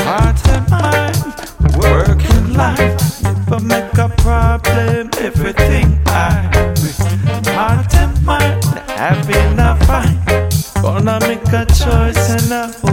Heart and mind, working life. Never make a problem, everything I with heart and mind, having a fight. Gonna make a choice and a